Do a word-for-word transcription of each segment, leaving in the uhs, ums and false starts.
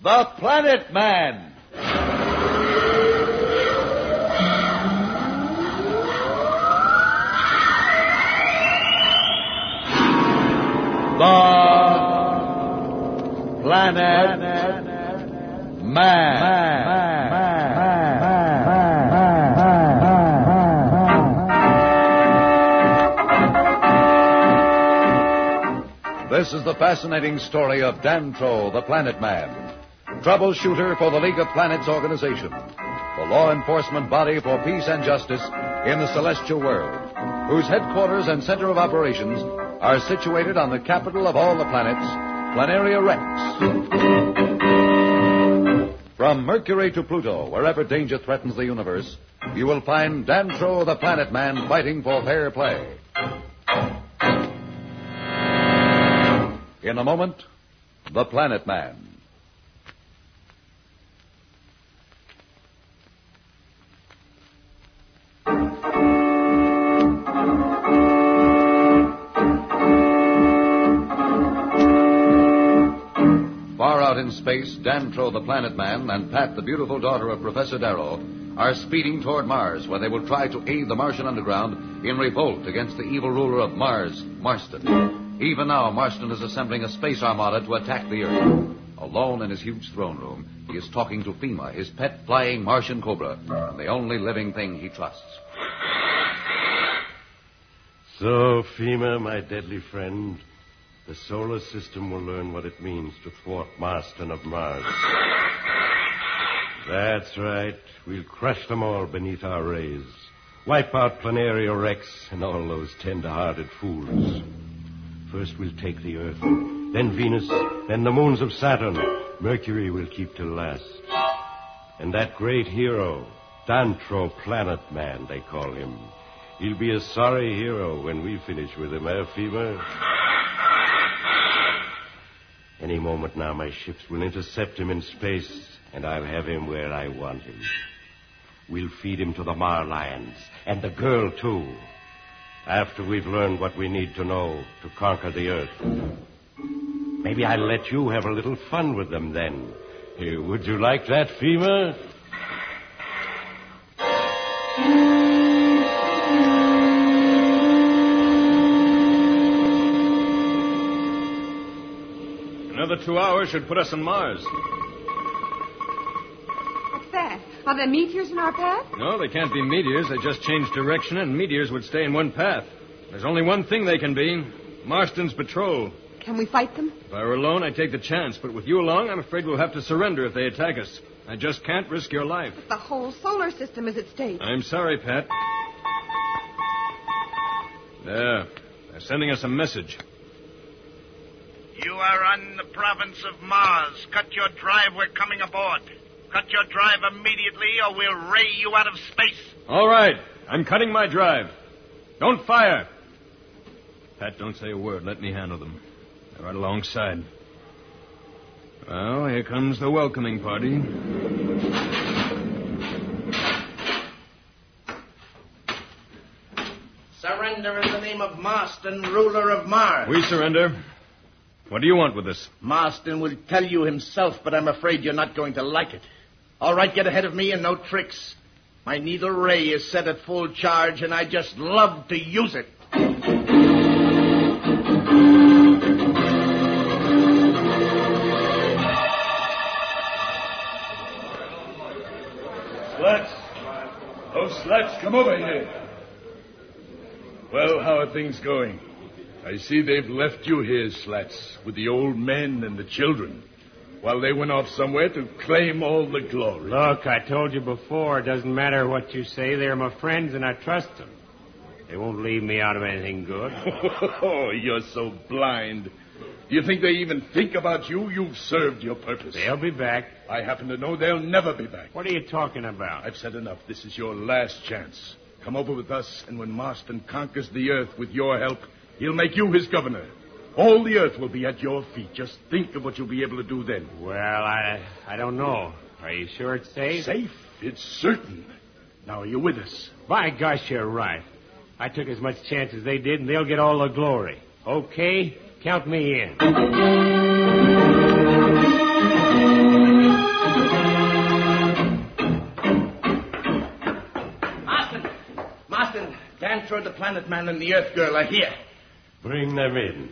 the Planet Man. The Planet Man. This is the fascinating story of Dantro, the Planet Man, troubleshooter for the League of Planets organization, the law enforcement body for peace and justice in the celestial world, whose headquarters and center of operations are situated on the capital of all the planets, Planaria Rex. From Mercury to Pluto, wherever danger threatens the universe, you will find Dantro, the Planet Man, fighting for fair play. In a moment, the Planet Man. Far out in space, Dantro, the Planet Man, and Pat, the beautiful daughter of Professor Darrow, are speeding toward Mars, where they will try to aid the Martian underground in revolt against the evil ruler of Mars, Marston. Even now, Marston is assembling a space armada to attack the Earth. Alone in his huge throne room, he is talking to Fema, his pet flying Martian cobra, and the only living thing he trusts. So, Fema, my deadly friend, the solar system will learn what it means to thwart Marston of Mars. That's right. We'll crush them all beneath our rays. Wipe out Planaria Rex and all those tender-hearted fools. First we'll take the Earth, then Venus, then the moons of Saturn. Mercury we'll keep till last. And that great hero, Dantro, Planet Man, they call him. He'll be a sorry hero when we finish with him, eh, Fema? Any moment now, my ships will intercept him in space, and I'll have him where I want him. We'll feed him to the Marlions, and the girl, too. After we've learned what we need to know to conquer the Earth. Maybe I'll let you have a little fun with them then. Hey, would you like that, Fema? Another two hours should put us on Mars. What's that? Are there meteors in our path? No, they can't be meteors. They just change direction, and meteors would stay in one path. There's only one thing they can be. Marston's patrol. Can we fight them? If I were alone, I'd take the chance. But with you along, I'm afraid we'll have to surrender if they attack us. I just can't risk your life. The whole solar system is at stake. I'm sorry, Pat. There. They're sending us a message. You are on the province of Mars. Cut your drive. We're coming aboard. Cut your drive immediately, or we'll ray you out of space. All right. I'm cutting my drive. Don't fire. Pat, don't say a word. Let me handle them. They're right alongside. Well, here comes the welcoming party. Surrender in the name of Marston, ruler of Mars. We surrender. What do you want with us? Marston will tell you himself, but I'm afraid you're not going to like it. All right, get ahead of me and no tricks. My needle ray is set at full charge, and I just love to use it. Slats. Oh, Slats, come over here. Well, how are things going? I see they've left you here, Slats, with the old men and the children, while they went off somewhere to claim all the glory. Look, I told you before, it doesn't matter what you say. They're my friends, and I trust them. They won't leave me out of anything good. Oh, you're so blind. Do you think they even think about you? You've served your purpose. They'll be back. I happen to know they'll never be back. What are you talking about? I've said enough. This is your last chance. Come over with us, and when Marston conquers the Earth with your help, he'll make you his governor. All the Earth will be at your feet. Just think of what you'll be able to do then. Well, I I don't know. Are you sure it's safe? Safe? It's certain. Now, are you with us? By gosh, you're right. I took as much chance as they did, and they'll get all the glory. Okay? Count me in. Dantro, the Planet Man, and the Earth Girl are here. Bring them in.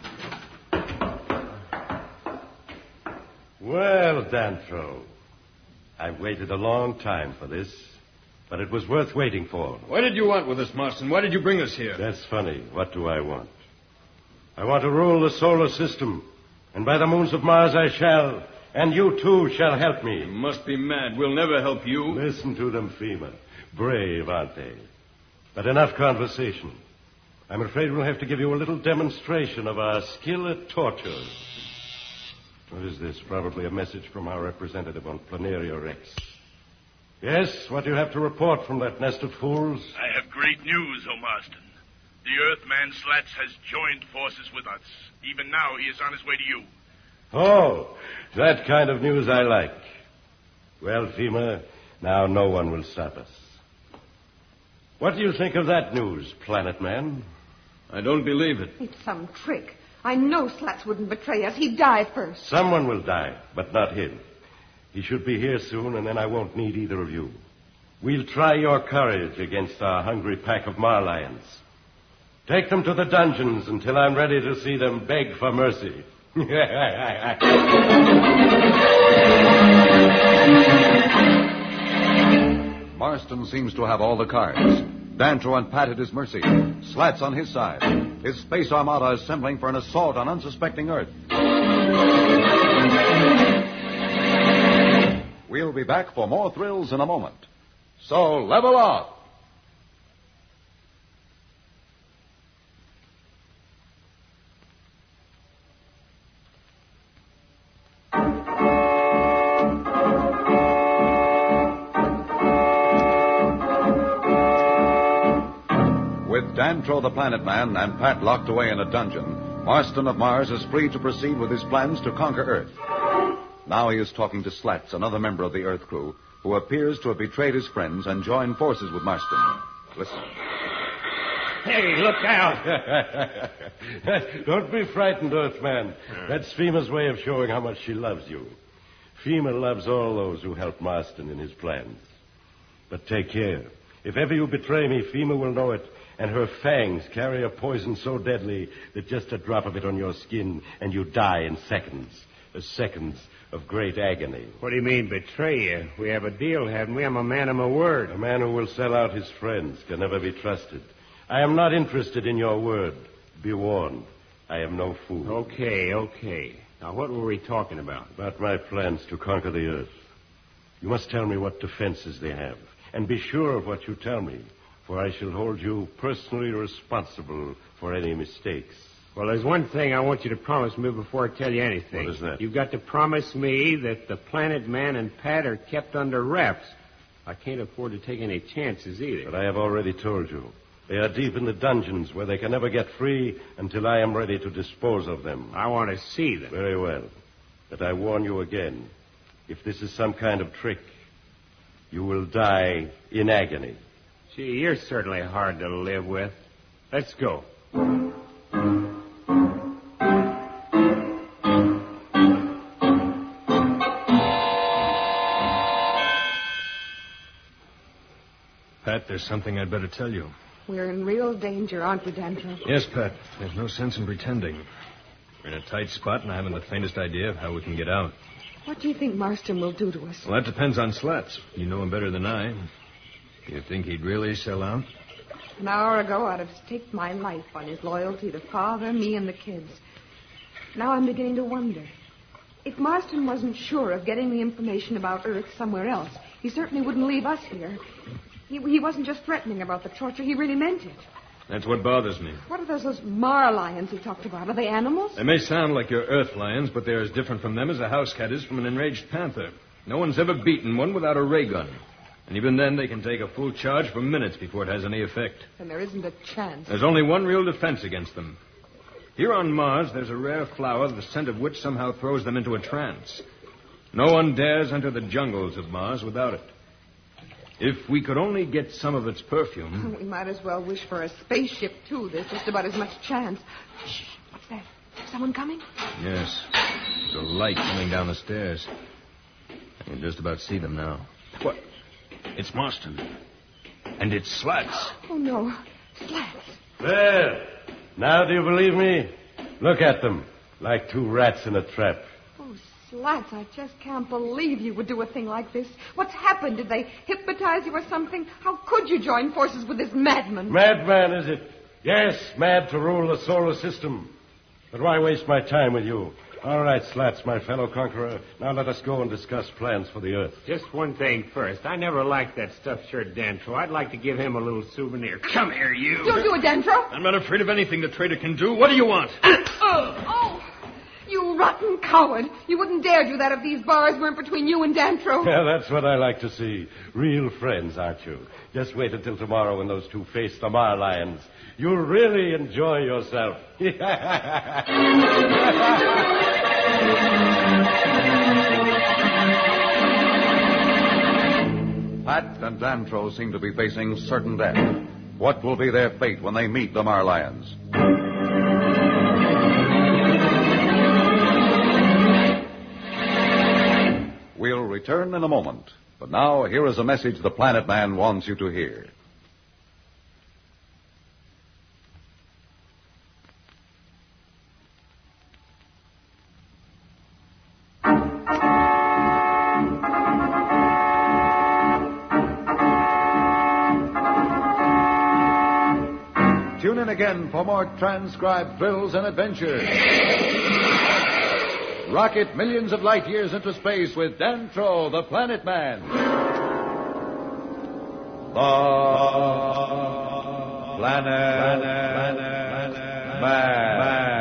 Well, Dantro, I've waited a long time for this, but it was worth waiting for. What did you want with us, Marston? Why did you bring us here? That's funny. What do I want? I want to rule the solar system, and by the moons of Mars I shall, and you too shall help me. You must be mad. We'll never help you. Listen to them, Fema. Brave, aren't they? But enough conversation. I'm afraid we'll have to give you a little demonstration of our skill at torture. What is this? Probably a message from our representative on Planaria Rex. Yes, what do you have to report from that nest of fools? I have great news, O Marston. The Earthman Slats has joined forces with us. Even now, he is on his way to you. Oh, that kind of news I like. Well, Fema, now no one will stop us. What do you think of that news, Planet Man? I don't believe it. It's some trick. I know Slats wouldn't betray us. He'd die first. Someone will die, but not him. He should be here soon, and then I won't need either of you. We'll try your courage against our hungry pack of Marlions. Take them to the dungeons until I'm ready to see them beg for mercy. Marston seems to have all the cards. Dantro and Pat at his mercy. Slats on his side. His space armada assembling for an assault on unsuspecting Earth. We'll be back for more thrills in a moment. So level off. Dantro the Planet Man and Pat locked away in a dungeon, Marston of Mars is free to proceed with his plans to conquer Earth. Now he is talking to Slats, another member of the Earth crew, who appears to have betrayed his friends and joined forces with Marston. Listen. Hey, look out! Don't be frightened, Earthman. That's Fema's way of showing how much she loves you. Fema loves all those who help Marston in his plans. But take care. If ever you betray me, Fema will know it, and her fangs carry a poison so deadly that just a drop of it on your skin and you die in seconds. Uh, seconds of great agony. What do you mean, betray you? We have a deal, haven't we? I'm a man of my word. A man who will sell out his friends can never be trusted. I am not interested in your word. Be warned. I am no fool. Okay, okay. Now, what were we talking about? About my plans to conquer the Earth. You must tell me what defenses they have. And be sure of what you tell me, for I shall hold you personally responsible for any mistakes. Well, there's one thing I want you to promise me before I tell you anything. What is that? You've got to promise me that the Planet Man and Pat are kept under wraps. I can't afford to take any chances either. But I have already told you. They are deep in the dungeons where they can never get free until I am ready to dispose of them. I want to see them. Very well. But I warn you again. If this is some kind of trick, you will die in agony. Gee, you're certainly hard to live with. Let's go. Pat, there's something I'd better tell you. We're in real danger, aren't we, Dantro? Yes, Pat. There's no sense in pretending. We're in a tight spot, and I haven't the faintest idea of how we can get out. What do you think Marston will do to us? Well, that depends on Slats. You know him better than I. Do you think he'd really sell out? An hour ago, I'd have staked my life on his loyalty to Father, me, and the kids. Now I'm beginning to wonder. If Marston wasn't sure of getting the information about Earth somewhere else, he certainly wouldn't leave us here. He, he wasn't just threatening about the torture. He really meant it. That's what bothers me. What are those, those Marlions he talked about? Are they animals? They may sound like your Earth lions, but they're as different from them as a house cat is from an enraged panther. No one's ever beaten one without a ray gun. And even then, they can take a full charge for minutes before it has any effect. Then there isn't a chance. There's only one real defense against them. Here on Mars, there's a rare flower, the scent of which somehow throws them into a trance. No one dares enter the jungles of Mars without it. If we could only get some of its perfume... We might as well wish for a spaceship, too. There's just about as much chance. Shh. What's that? Someone coming? Yes. There's a light coming down the stairs. I can just about see them now. What? It's Marston. And it's Slats. Oh, no. Slats. Well, now do you believe me? Look at them, like two rats in a trap. Oh, Slats, I just can't believe you would do a thing like this. What's happened? Did they hypnotize you or something? How could you join forces with this madman? Madman, is it? Yes, mad to rule the solar system. But why waste my time with you? All right, Slats, my fellow conqueror. Now let us go and discuss plans for the Earth. Just one thing first. I never liked that stuffed shirt Dantro. I'd like to give him a little souvenir. Come here, you. Don't do it, Dantro. I'm not afraid of anything the traitor can do. What do you want? Oh, you rotten coward. You wouldn't dare do that if these bars weren't between you and Dantro. Yeah, that's what I like to see. Real friends, aren't you? Just wait until tomorrow when those two face the Mar Lions. You'll really enjoy yourself. Pat and Dantro seem to be facing certain death. What will be their fate when they meet the Mar Lions? We'll return in a moment. But now, here is a message the Planet Man wants you to hear. Tune in again for more transcribed thrills and adventures. Rocket millions of light years into space with Dantro, the Planet Man. The Planet Man.